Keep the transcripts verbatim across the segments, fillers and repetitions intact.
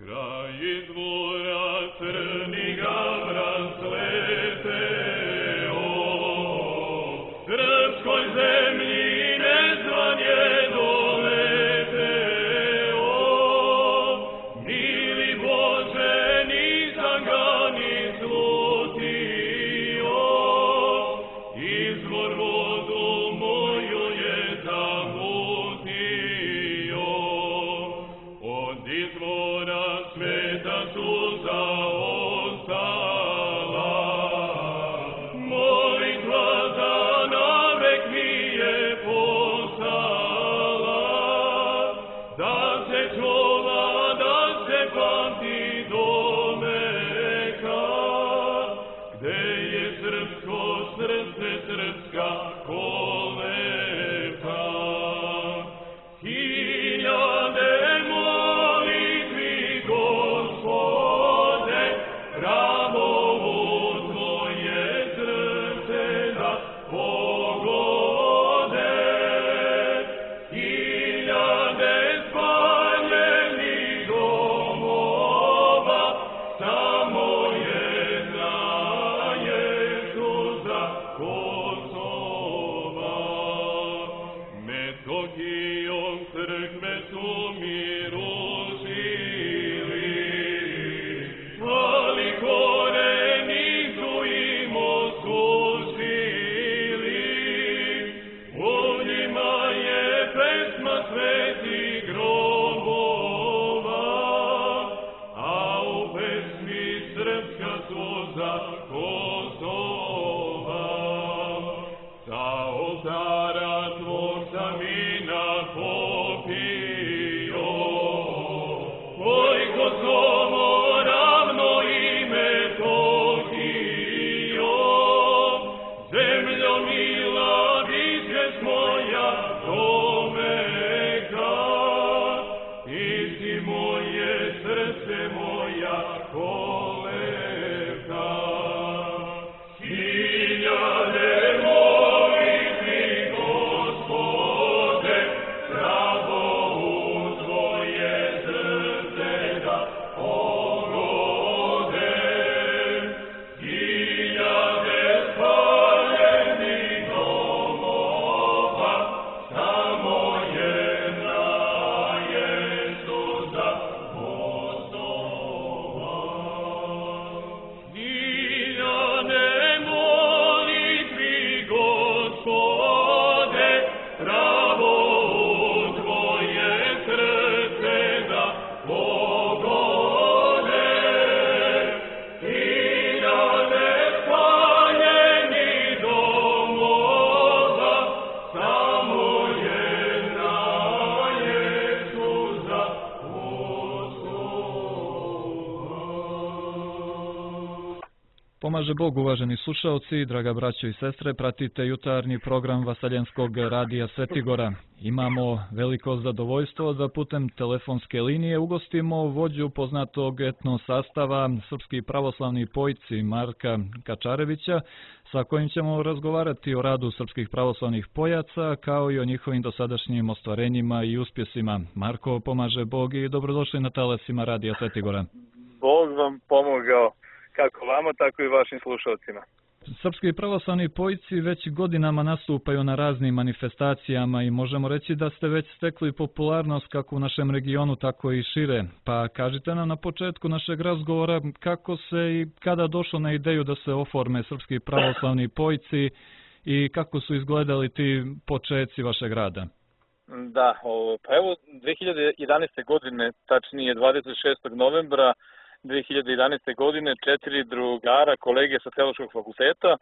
Pomaže Bog, uvaženi slušalci, draga braćo i sestre, pratite jutarnji program Vaseljenskog radija Svetigora. Imamo veliko zadovoljstvo da putem telefonske linije ugostimo vođu poznatog etno sastava Srpski pravoslavni pojci Marka Kačarevića, sa kojim ćemo razgovarati o radu srpskih pravoslavnih pojaca, kao i o njihovim dosadašnjim ostvarenjima i uspjesima. Marko, pomaže Bog i dobrodošli na talasima radija Svetigora. Bog vam pomogao. Kako vama, tako i vašim slušalcima. Srpski pravoslavni pojci već godinama nastupaju na raznim manifestacijama i možemo reći da ste već stekli popularnost kako u našem regionu, tako i šire. Pa kažite nam na početku našeg razgovora kako se i kada došlo na ideju da se oforme Srpski pravoslavni pojci i kako su izgledali ti početci vašeg rada. Da, pa evo dve hiljade jedanaeste. godine, tačnije dvadeset šestog novembra dve hiljade jedanaeste. godine, četiri drugara, kolege sa Teološkog fakulteta,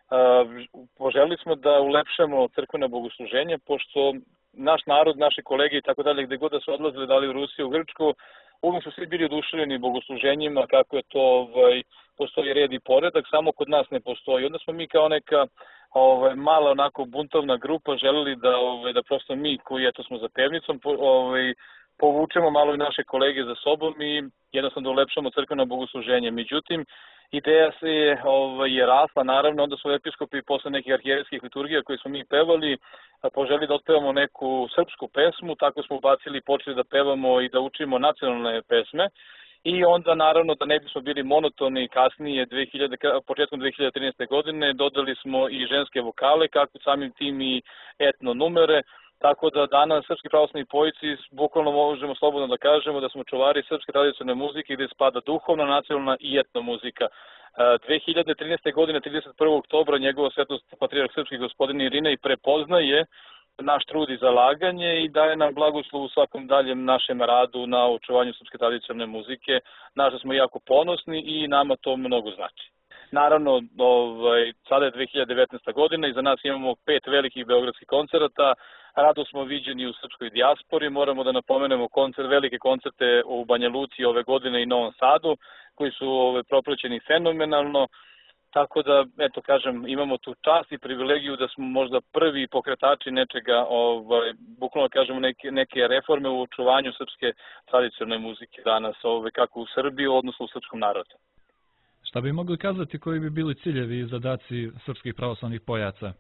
poželili smo da ulepšamo crkvena bogosluženja, pošto naš narod, naše kolege i tako dalje, gde god da su odlazili, da li u Rusiju, u Grčku, uvijek su svi bili oduševljeni bogosluženjima, kako je to, ovaj, postoji red i poredak, samo kod nas ne postoji. Onda smo mi kao neka ovaj, mala onako buntovna grupa želeli da, ovaj, da prosto mi koji eto smo za pevnicom, ovaj, povučemo malo i naše kolege za sobom i jednostavno da ulepšamo crkveno bogosluženje. Međutim, ideja se je, ovaj, je rasla, naravno, onda su episkopi posle nekih arhijerejskih liturgija koje smo mi pevali, poželi da otpevamo neku srpsku pesmu, tako smo ubacili i počeli da pevamo i da učimo nacionalne pesme. i onda naravno da ne bismo bili monotoni kasnije dve hiljade, početkom dve hiljade trinaeste. godine dodali smo i ženske vokale, kako samim tim i etno numere, tako da danas srpski pravoslavni pojici bukvalno možemo slobodno da kažemo da smo čuvari srpske tradicionalne muzike gde spada duhovna, nacionalna i etno muzika. dve hiljade trinaeste. godine, trideset prvog oktobra, njegova svetost patrijarh srpski gospodin Irinej prepoznaje naš trud i zalaganje i daje nam blagoslov u svakom daljem našem radu na očuvanju srpske tradicionalne muzike, na što smo jako ponosni i nama to mnogo znači. Naravno, ovaj, sada je dve hiljade devetnaesta. godina i za nas imamo pet velikih beogradskih koncerata. Rado smo viđeni u srpskoj dijaspori, moramo da napomenemo koncert, velike koncerte u Banja Luci ove godine i Novom Sadu, koji su ovaj, propraćeni fenomenalno. Tako da, eto kažem, imamo tu čast i privilegiju da smo možda prvi pokretači nečega, ovaj, bukvalno kažemo neke, neke reforme u očuvanju srpske tradicionalne muzike danas, ovaj, kako u Srbiji, odnosno u srpskom narodu. Šta bi mogli kazati koji bi bili ciljevi i zadaci srpskih pravoslavnih pojaca?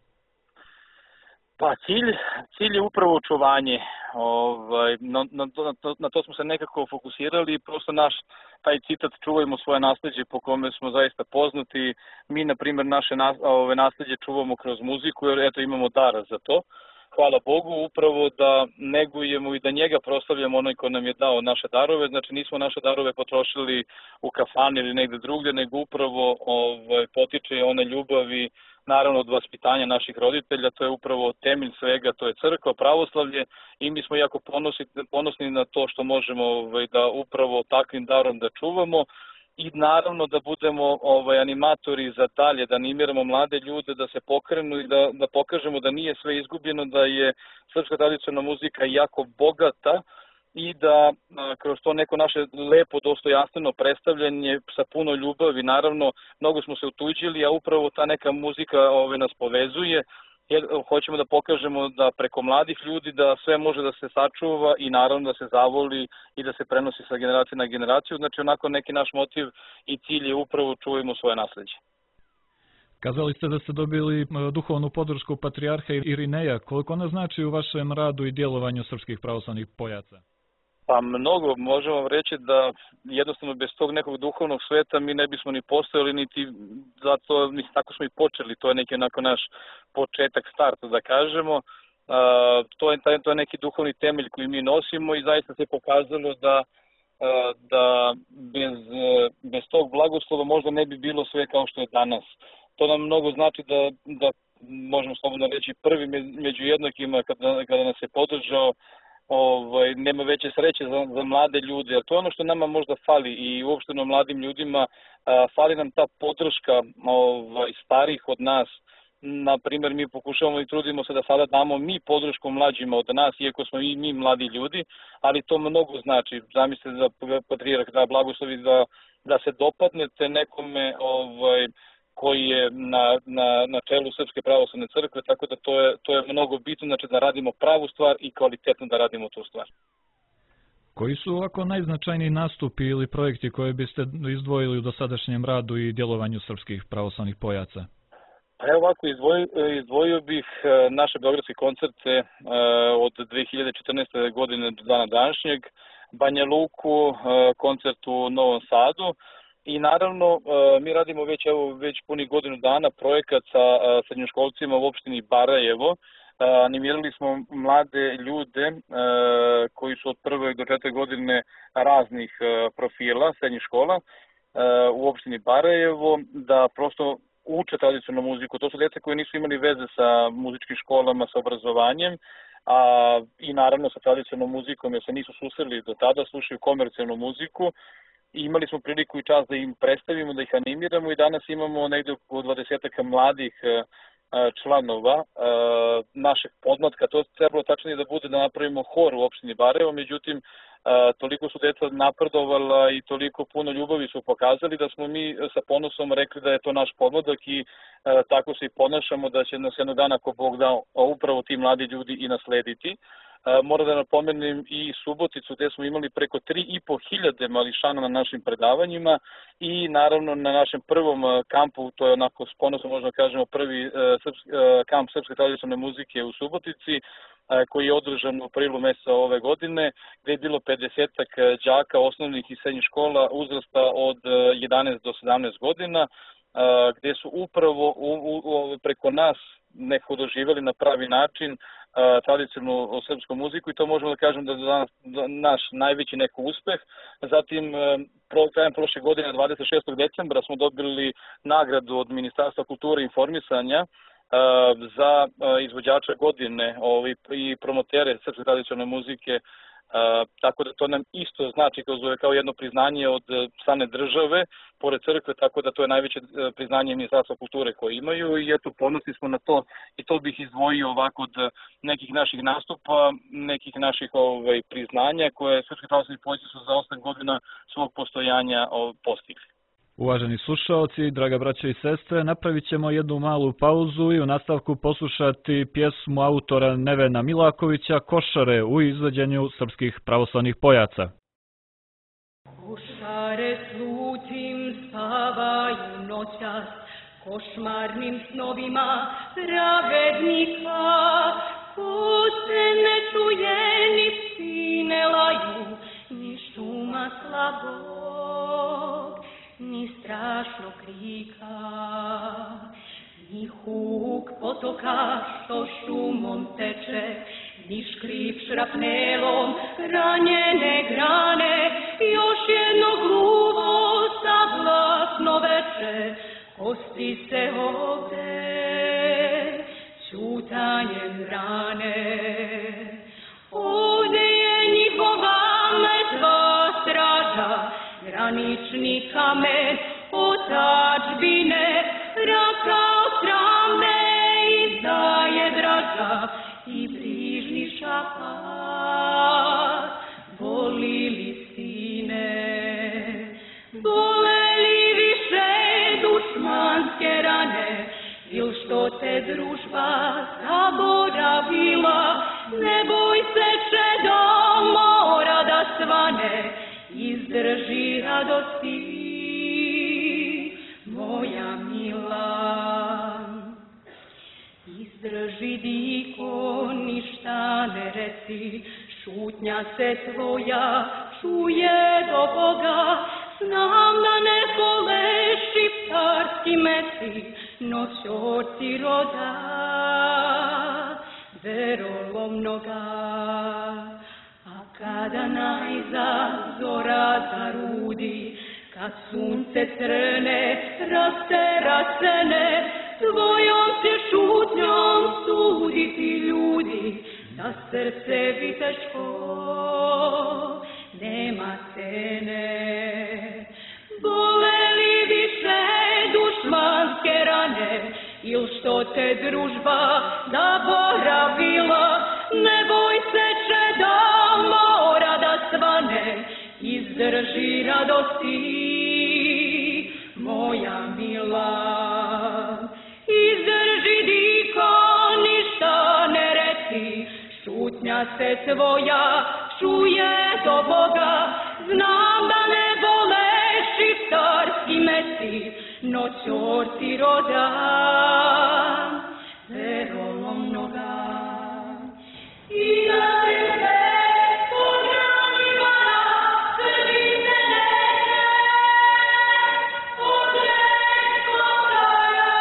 Pa cilj, cilj je upravo očuvanje. Ovaj, na, na, na, to, na to smo se nekako fokusirali i prosto naš taj citat čuvajmo svoje nasleđe po kome smo zaista poznati. Mi, na primjer, naše nas, ove, nasleđe čuvamo kroz muziku jer eto imamo dara za to. Hvala Bogu, upravo da negujemo i da njega proslavljamo onaj ko nam je dao naše darove. Znači nismo naše darove potrošili u kafani ili negde drugdje, nego upravo ovaj, potiče one ljubavi, naravno od vaspitanja naših roditelja, to je upravo temelj svega, to je crkva, pravoslavlje i mi smo jako ponosni, ponosni na to što možemo ovaj, da upravo takvim darom da čuvamo i naravno da budemo ovaj, animatori za dalje, da animiramo mlade ljude da se pokrenu i da, da pokažemo da nije sve izgubljeno, da je srpska tradicionalna muzika jako bogata i da a, kroz to neko naše lepo, dostojanstveno predstavljanje sa puno ljubavi, naravno, mnogo smo se utuđili, a upravo ta neka muzika ove, nas povezuje, jer hoćemo da pokažemo da preko mladih ljudi da sve može da se sačuva i naravno da se zavoli i da se prenosi sa generacije na generaciju, znači onako neki naš motiv i cilj je upravo čuvajmo svoje nasleđe. Kazali ste da ste dobili duhovnu podršku patrijarha Irineja, koliko ona znači u vašem radu i djelovanju srpskih pravoslavnih pojaca? Pa mnogo, možemo vam reći da jednostavno bez tog nekog duhovnog sveta mi ne bismo ni postojali, niti zato mi tako smo i počeli, to je neki onako naš početak, start da kažemo. Uh, to, je, to je neki duhovni temelj koji mi nosimo i zaista se pokazalo da, uh, da bez, bez tog blagoslova možda ne bi bilo sve kao što je danas. To nam mnogo znači da, da možemo slobodno reći prvi među jednakima kada, kada nas je podržao. Ovaj, nema veće sreće za, za mlade ljude, jer to je ono što nama možda fali i uopšteno mladim ljudima, a, fali nam ta podrška ovaj, starih od nas. Na primjer, mi pokušavamo i trudimo se da sada damo mi podršku mlađima od nas, iako smo i mi mladi ljudi, ali to mnogo znači. Zamislite da patrijarh da blagoslovi da, da se dopadnete nekome ovaj, koji je na, na, na čelu Srpske pravoslavne crkve, tako da to je, to je mnogo bitno, znači da radimo pravu stvar i kvalitetno da radimo tu stvar. Koji su ovako najznačajniji nastupi ili projekti koje biste izdvojili u dosadašnjem radu i djelovanju srpskih pravoslavnih pojaca? Pa evo ovako, izdvojio, izdvojio bih naše beogradske koncerte od dve hiljade četrnaeste. godine do dana današnjeg, Banja Luku, koncert u Novom Sadu. I naravno, mi radimo već, evo, već punih godinu dana projekat sa srednjoškolcima u opštini Barajevo. Animirali smo mlade ljude koji su od prve do četvrte godine raznih profila srednjih škola u opštini Barajevo da prosto uče tradicionalnu muziku. To su djeca koji nisu imali veze sa muzičkim školama, sa obrazovanjem, a, i naravno sa tradicionalnom muzikom jer se nisu susreli do tada, slušaju komercijalnu muziku. I imali smo priliku i čast da im predstavimo, da ih animiramo i danas imamo negde oko dvadesetak mladih članova našeg podmlatka. To je trebalo tačnije da bude da napravimo hor u opštini Barajevo, međutim toliko su deca napredovala i toliko puno ljubavi su pokazali da smo mi sa ponosom rekli da je to naš podmladak i tako se i ponašamo da će nas jednog dana ako Bog da upravo ti mladi ljudi i naslediti. Moram da napomenem i Suboticu gde smo imali preko tri i po hiljade mališana na našim predavanjima i naravno na našem prvom kampu, to je onako s ponosom možda kažemo prvi srpski, kamp srpske tradicionalne muzike u Subotici, koji je održan u aprilu meseca ove godine, gde je bilo pedesetak đaka osnovnih i srednjih škola uzrasta od jedanaest do sedamnaest godina, gde su upravo u, u, preko nas nekako doživjeli na pravi način tradicionalnu srpsku muziku i to možemo da kažem da je danas naš najveći neko uspeh. Zatim, krajem prošle godine, dvadeset šestog decembra, smo dobili nagradu od Ministarstva kulture i informisanja za izvođača godine i promotere srpske tradicionalne muzike, tako da to nam isto znači kao jedno priznanje od strane države, pored crkve, tako da to je najveće priznanje Ministarstva kulture koje imaju i eto, ponosni smo na to i to bih izdvojio ovako od nekih naših nastupa, nekih naših ovaj, priznanja koje srpski pravoslavni pojci su za osam godina svog postojanja postigli. Uvaženi slušaoci, draga braćo i sestre, napravit ćemo jednu malu pauzu i u nastavku poslušati pjesmu autora Nevena Milakovića Košare u izvođenju srpskih pravoslavnih pojaca. Košare slutim spavaju noćas, košmarnim snovima pravednika, ko se ne čuje ni psi laju, ni šuma slabog, ni strašno krika, ni huk potoka što šumom teče, ni škrip šrapnelom ranjene grane, još jedno gluvo sablasno veče, kosti se ovde ćutanjem rane. Ovde je njihova mrtva straža, granični kamen otadžbine, raka osramne izdaje draža i brižni šapat boli listine. Bole li više dušmanske rane, il što te družba zaboravila, ne boj se čedo mora da svane, izdrži radosti moja mila. Izdrži diko, ništa ne reci, šutnja se tvoja čuje do Boga, znam da ne vole šiptarski meci, noćorci roda verolomnoga. Kada najza zora zarudi, kad sunce crne, rastera cene, tvojom se šutnjom suditi ljudi, da srce viteško nema cene. Bole li više dušmanske rane, il što te družba zaboravila, ne boj se čedo mora da svane, izdrži radosti moja mila. Izdrži diko, ništa ne reci, šutnja se tvoja čuje do Boga, znam da ne vole šiptarski meci, noćorci roda verolomnoga. I da se sve pogranjiva svine neke, od nekog kraja.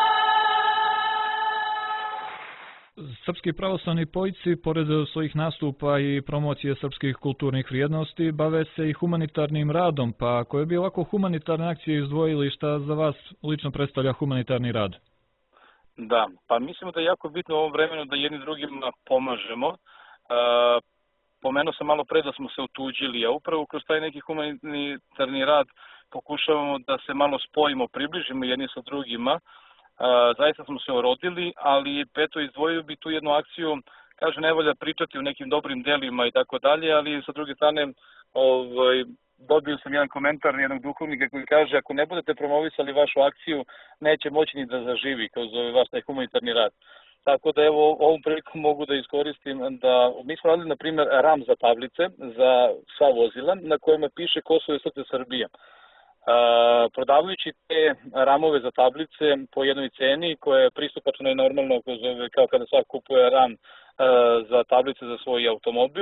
Srpski pravoslavni pojci, pored svojih nastupa i promocije srpskih kulturnih vrijednosti, bave se i humanitarnim radom, pa koje bi ovako humanitarne akcije izdvojili, šta za vas lično predstavlja humanitarni rad? Da, pa mislimo da je jako bitno u ovom vremenu da jedni drugima pomažemo. E, pomenuo sam malo pre da smo se otuđili, a upravo kroz taj neki humanitarni rad pokušavamo da se malo spojimo, približimo jedni sa drugima. E, zaista smo se orodili, ali peto izdvojio bi tu jednu akciju, kaže ne volja pričati o nekim dobrim delima i tako dalje, ali sa druge strane ovaj, dobio sam jedan komentar jednog duhovnika koji kaže ako ne budete promovisali vašu akciju, neće moći ni da zaživi kao zove vaš taj humanitarni rad. Tako da evo ovom prilikom mogu da iskoristim da mi smo radili na primjer ram za tablice za sva vozila na kojima piše Kosovo je srce Srbije. Uh, prodavajući te ramove za tablice po jednoj ceni koja je pristupačna i normalno kao kada svak kupuje ram za tablice za svoj automobil,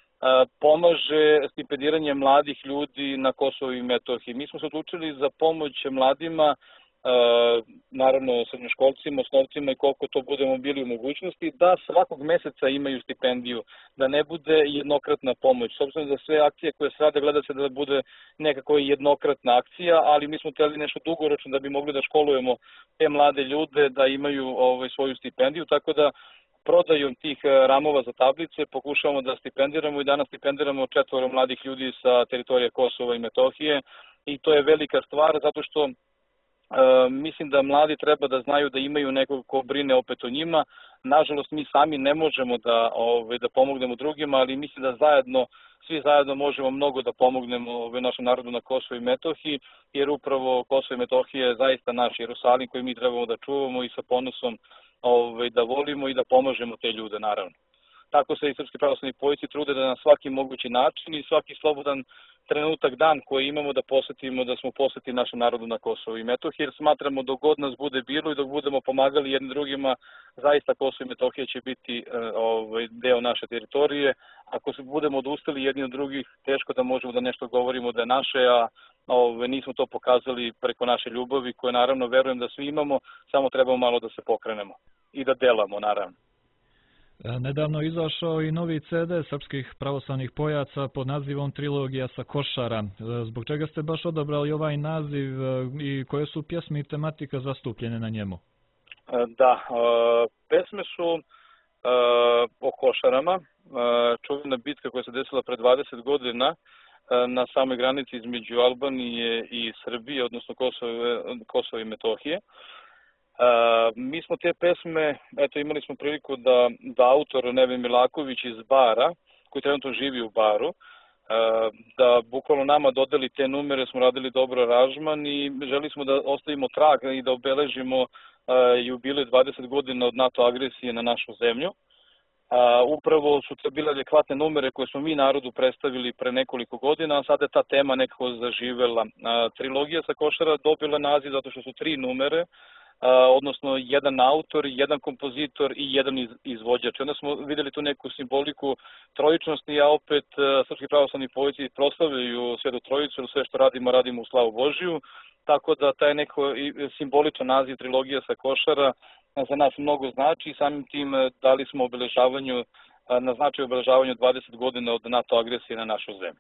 pomaže stipendiranje mladih ljudi na Kosovu i Metohiji. Mi smo se odlučili za pomoć mladima, naravno srednjoškolcima, osnovcima i koliko to budemo bili u mogućnosti, da svakog meseca imaju stipendiju, da ne bude jednokratna pomoć. S obzirom da sve akcije koje se rade gleda se da bude nekako jednokratna akcija, ali mi smo hteli nešto dugoročno da bi mogli da školujemo te mlade ljude da imaju ovaj, svoju stipendiju, tako da prodajom tih ramova za tablice pokušavamo da stipendiramo i danas stipendiramo četvoro mladih ljudi sa teritorije Kosova i Metohije i to je velika stvar zato što Uh, mislim da mladi treba da znaju da imaju nekog ko brine opet o njima. Nažalost, mi sami ne možemo da, ovaj, da pomognemo drugima, ali mislim da zajedno, svi zajedno možemo mnogo da pomognemo ovaj, našem narodu na Kosovu i Metohiji, jer upravo Kosovo i Metohija je zaista naš Jerusalim koji mi trebamo da čuvamo i sa ponosom ovaj, da volimo i da pomažemo te ljude, naravno. Tako se i srpski pravoslavni pojici trude da na svaki mogući način i svaki slobodan trenutak, dan koji imamo da posvetimo, da smo posveti našem narodu na Kosovu i Metohiji, jer smatramo dok god nas bude bilo i dok budemo pomagali jednim drugima, zaista Kosovo i Metohija će biti ovaj, deo naše teritorije. Ako se budemo odustali jedni od drugih, teško da možemo da nešto govorimo da je naše, a ovaj, nismo to pokazali preko naše ljubavi, koje naravno verujem da svi imamo, samo trebamo malo da se pokrenemo i da delamo, naravno. Nedavno je izašao i novi ce de srpskih pravoslavnih pojaca pod nazivom Trilogija sa Košara. Zbog čega ste baš odabrali ovaj naziv i koje su pjesme i tematika zastupljene na njemu? Da, pesme su o Košarama, čuvena bitka koja se desila pre dvadeset godina na samoj granici između Albanije i Srbije, odnosno Kosova i Metohije. Uh, mi smo te pesme, eto imali smo priliku da, da autor Neven Milaković iz Bara, koji trenutno živi u Baru, uh, da bukvalno nama dodeli te numere, smo radili dobro aranžman i želi smo da ostavimo trag i da obeležimo uh, jubilej dvadeset godina od NATO agresije na našu zemlju. Uh, upravo su to bile adekvatne numere koje smo mi narodu predstavili pre nekoliko godina, a sada je ta tema nekako zaživela. Uh, trilogija sa Košara dobila naziv zato što su tri numere, Uh, odnosno jedan autor, jedan kompozitor i jedan iz, izvođač. Onda smo videli tu neku simboliku trojičnosti, a opet uh, srpski pravoslavni poeti proslavljaju Svetu Trojicu, jer sve što radimo, radimo u slavu Božiju, tako da taj neko simboličan naziv Trilogija sa Košara za nas mnogo znači i samim tim dali smo obeležavanju, uh, na značaju obeležavanju dvadeset godina od NATO agresije na našu zemlju.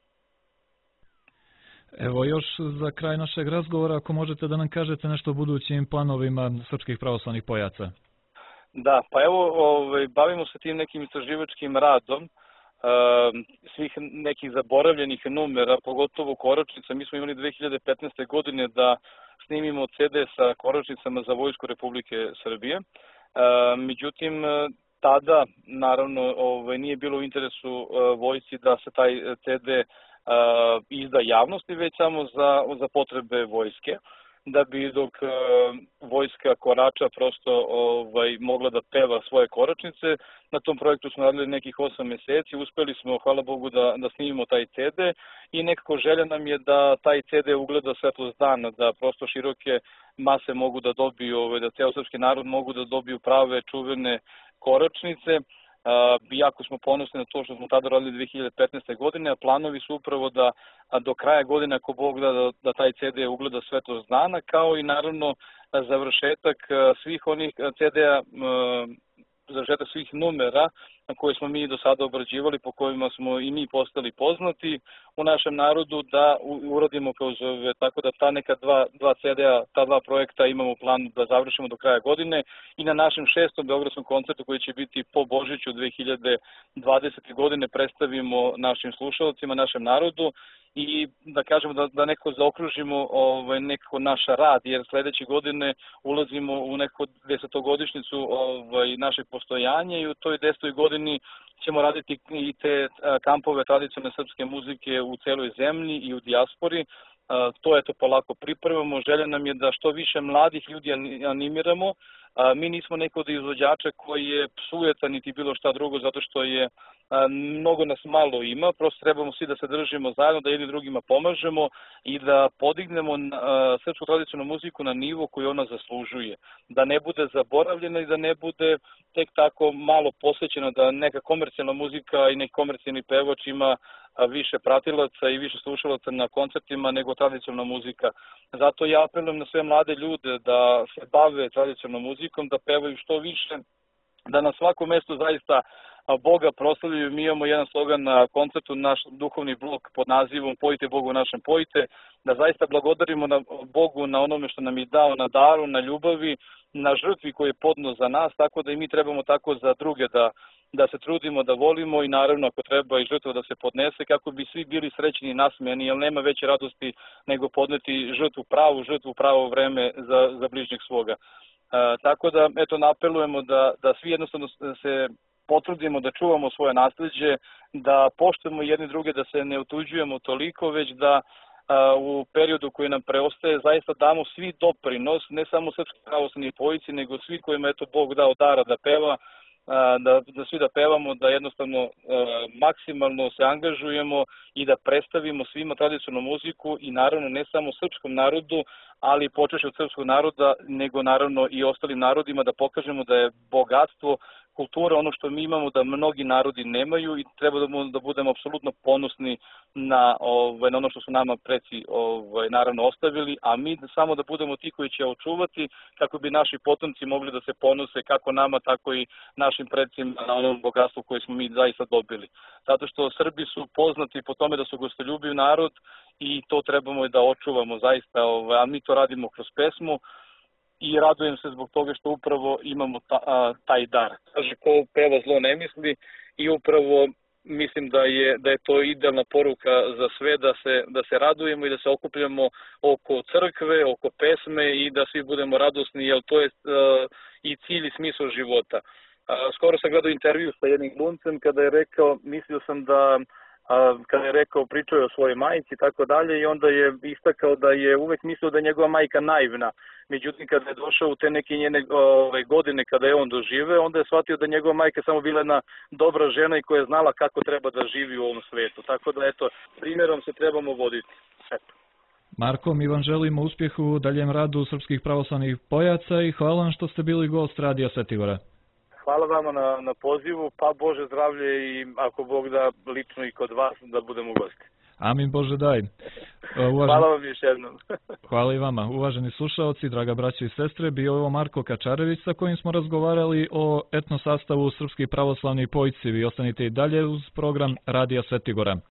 Evo još za kraj našeg razgovora, ako možete da nam kažete nešto o budućim planovima srpskih pravoslavnih pojaca. Da, pa evo, ovaj, bavimo se tim nekim istraživačkim radom, svih nekih zaboravljenih numera, pogotovo koročnica. Mi smo imali dve hiljade petnaeste. godine da snimimo ce de sa koročnicama za Vojsku Republike Srbije. Međutim, tada, naravno, ovaj, nije bilo u interesu vojsci da se taj ce de Uh, izda javnosti, već samo za, za potrebe vojske, da bi dok uh, vojska korača prosto ovaj, mogla da peva svoje koračnice. Na tom projektu smo radili nekih osam meseci, uspeli smo, hvala Bogu, da, da snimimo taj ce de i nekako želja nam je da taj ce de ugleda svetlost dana, da prosto široke mase mogu da dobiju, ovaj, da ceo srpski narod mogu da dobiju prave čuvene koračnice. Uh, jako smo ponosni na to što smo tada radili dve hiljade petnaeste. godine, a planovi su upravo da a do kraja godine, ako Bog da, da, da taj ce de ugleda svetlost dana, kao i naravno završetak svih onih ce de-a, uh, završetak svih numera koje smo mi do sada obrađivali, po kojima smo i mi postali poznati u našem narodu, da uradimo kao zove, tako da ta neka dva, dva ce de-a, ta dva projekta imamo plan da završimo do kraja godine i na našem šestom beogradskom koncertu koji će biti po Božiću dve hiljade dvadesete. godine predstavimo našim slušalcima, našem narodu i da kažemo da, da neko zaokružimo ovaj, neko naš rad, jer sledeće godine ulazimo u neku desetogodišnjicu ovaj, našeg postojanja i u toj desetoj godini ćemo raditi i te kampove tradicionalne srpske muzike u celoj zemlji i u dijaspori. To eto polako pripremamo. Želja nam je da što više mladih ljudi animiramo. Mi nismo neko od izvođača koji je psujetan niti bilo šta drugo, zato što je mnogo nas malo ima, prosto trebamo svi da se držimo zajedno, da jedni drugima pomažemo i da podignemo srpsku tradicionalnu muziku na nivo koji ona zaslužuje. Da ne bude zaboravljena i da ne bude tek tako malo posvećena, da neka komercijalna muzika i neki komercijalni pevač ima više pratilaca i više slušalaca na koncertima nego tradicionalna muzika. Zato ja apelujem na sve mlade ljude da se bave tradicionalnom muzikom, da pevaju što više, da na svakom mestu zaista Boga proslavljaju. Mi imamo jedan slogan na koncertu, naš duhovni blok pod nazivom Pojite Bogu našem pojite, da zaista blagodarimo na Bogu na onome što nam je dao, na daru, na ljubavi, na žrtvi koju je podno za nas, tako da i mi trebamo tako za druge da da se trudimo, da volimo i naravno ako treba i žrtva da se podnese kako bi svi bili srećni i nasmejani, jer nema veće radosti nego podneti žrtvu pravu, žrtvu pravo vreme za, za bližnjeg svoga. E, tako da, eto, napelujemo da, da svi jednostavno se potrudimo da čuvamo svoje nasleđe, da poštujemo jedni druge, da se ne otuđujemo toliko, već da a, u periodu koji nam preostaje zaista damo svi doprinos, ne samo srpski pravoslavni pojici, nego svi kojima eto Bog dao dara da peva, Da, da svi da pevamo, da jednostavno e, maksimalno se angažujemo i da predstavimo svima tradicionalnu muziku i naravno ne samo srpskom narodu, ali počevši od srpskog naroda, nego naravno i ostalim narodima, da pokažemo da je bogatstvo kultura ono što mi imamo da mnogi narodi nemaju i treba da, da budemo apsolutno ponosni na, ovaj, na ono što su nama preci ovaj, naravno ostavili, a mi samo da budemo ti koji će očuvati kako bi naši potomci mogli da se ponose kako nama, tako i našim precima na onom bogatstvu koje smo mi zaista dobili. Zato što Srbi su poznati po tome da su gostoljubiv narod i to trebamo da očuvamo zaista, ovaj, a mi to radimo kroz pesmu. I radujem se zbog toga što upravo imamo ta, a, taj dar. Kaže, ko peva zlo ne misli i upravo mislim da je, da je to idealna poruka za sve, da se, da se radujemo i da se okupljamo oko crkve, oko pesme i da svi budemo radosni, jer to je a, i cilj i smisao života. A, skoro sam gledao intervju sa jednim glumcem kada je rekao, mislio sam da A, kada je rekao, pričao je o svojoj majici i tako dalje i onda je istakao da je uvek mislio da je njegova majka naivna. Međutim, kada je došao u te neke njene ove, godine kada je on dožive, onda je shvatio da je njegova majka samo bila jedna dobra žena i koja je znala kako treba da živi u ovom svetu. Tako da, eto, primjerom se trebamo voditi. Eto. Marko, mi vam želimo uspjehu u daljem radu srpskih pravoslavnih pojaca i hvala vam što ste bili gost Radija Svetigora. Hvala vama na, na pozivu, pa Bože zdravlje i ako Bog da lično i kod vas da budemo u gosti. Amin Bože daj. Uvažen... Hvala vam još jednom. Hvala i vama. Uvaženi slušaoci, draga braćo i sestre, bio je ovo Marko Kačarević sa kojim smo razgovarali o etno sastavu srpskih pravoslavnih pojci. Vi ostanite i dalje uz program Radija Svetigora.